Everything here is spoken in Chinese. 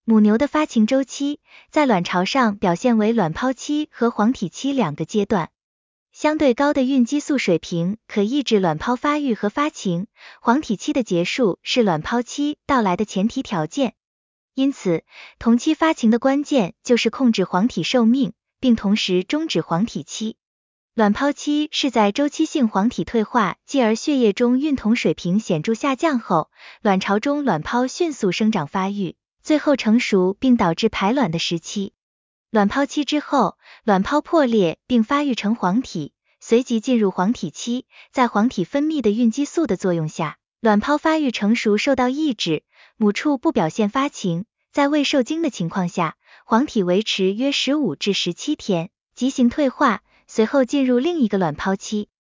母牛的发情周期在卵巢上表现为卵泡期和黄体期两个阶段。相对高的孕激素水平可抑制卵泡发育和发情，黄体期的结束是卵泡期到来的前提条件。因此，同期发情的关键就是控制黄体寿命，并同时终止黄体期。卵泡期是在周期性黄体退化，继而血液中孕酮水平显著下降后，卵巢中卵泡迅速生长发育，最后成熟并导致排卵的时期。卵泡期之后，卵泡破裂并发育成黄体，随即进入黄体期，在黄体分泌的孕激素的作用下，卵泡发育成熟受到抑制，母畜不表现发情，在未受精的情况下，黄体维持约15至17天，即行退化，随后进入另一个卵泡期。